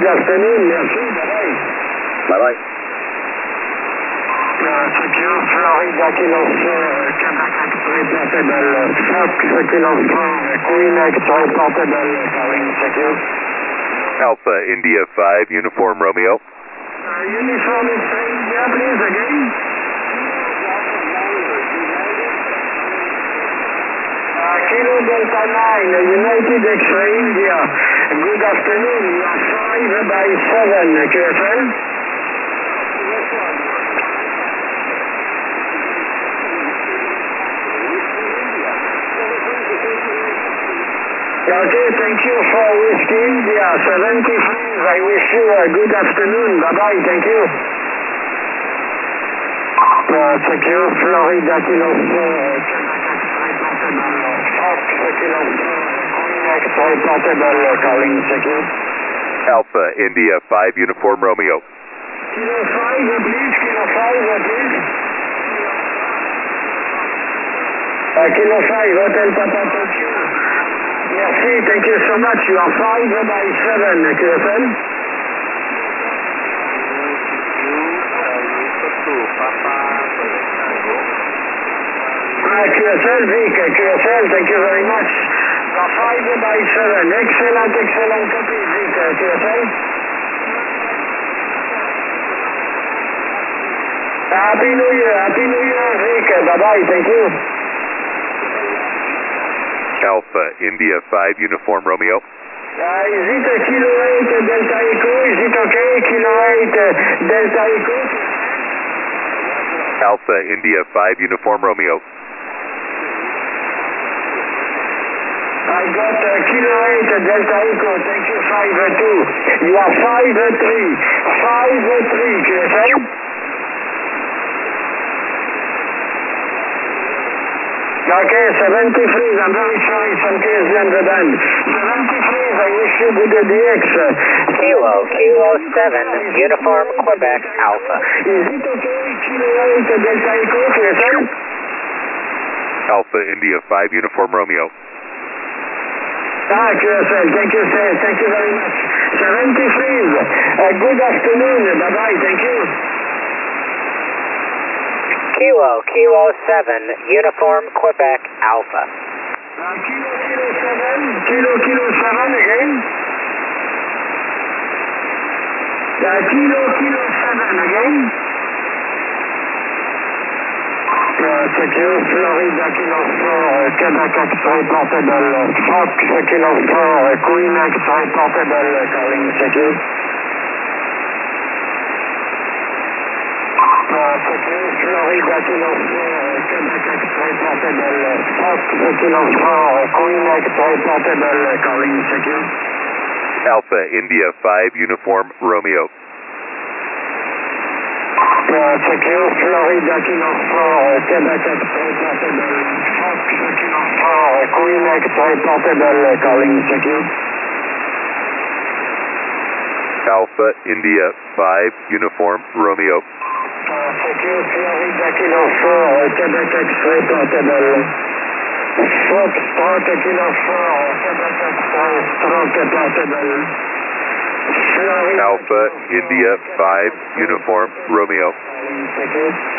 afternoon. Merci. Bye-bye. Bye-bye. Secure Florida Kilo 4, Quebec X-ray portable, Fox Kilo 4, Queen X-ray portable, calling secure. Alpha India 5, Uniform Romeo. Uniform India, please, again. Kilo Delta 9, United X-ray India. Good afternoon. You are 5 by 7, QFL. Okay, thank you for Whiskey India 73. I wish you a good afternoon. Bye-bye, thank you. Secure Florida Kilo 4, Fox Kilo 4, X-ray portable, calling secure. Alpha India 5, Uniform Romeo. Kilo 5, please, Kilo 5, please. Kilo 5, Hotel Papa Tokyo. Merci, thank you so much. You are 5 by 7, QFL. QFL, Vic, QFL, thank you very much. You are 5 by 7. Excellent, excellent copy, Vic, QFL. Happy New Year, Vic. Bye-bye, thank you. Alpha India 5, Uniform Romeo. Is it a Kilo 8 Delta Echo? Is it okay? Kilo 8 Delta Echo? Alpha India 5, Uniform Romeo. I got Kilo 8 Delta Echo. Thank you, 5-2. You are 5-3. 5-3, QFL. Okay, 73, I'm very sorry, some KSD on the band. 73, I wish you good DX. Kilo 7, Uniform Quebec Alpha. Is it okay, Kilo 8 Delta Echo, QFL? Alpha India 5, Uniform Romeo. QFL, thank you, sir. Thank you very much. 73, good afternoon, bye-bye, thank you. Kilo 7, Uniform Quebec Alpha. Kilo 7 again. Kilo 7 again. Secure Florida Kilo 4, Quebec X-ray portable, Fox Kilo 4, Queen X-ray portable, calling secure. Secure Florida Kilo 4, Quebec X-ray portable, Fox Kilo 4, Queen X-ray portable, calling secure. Alpha India 5, Uniform Romeo. Secure Florida Kilo 4, Quebec X-ray portable, Fox Kilo 4, Queen X-ray portable, calling secure. Alpha India 5, Uniform Romeo. Secure Florida Kilo 4, Quebec X-ray portable, Fox Kilo 4, Quebec X-ray portable. Alpha India 5, Uniform Romeo. Secure.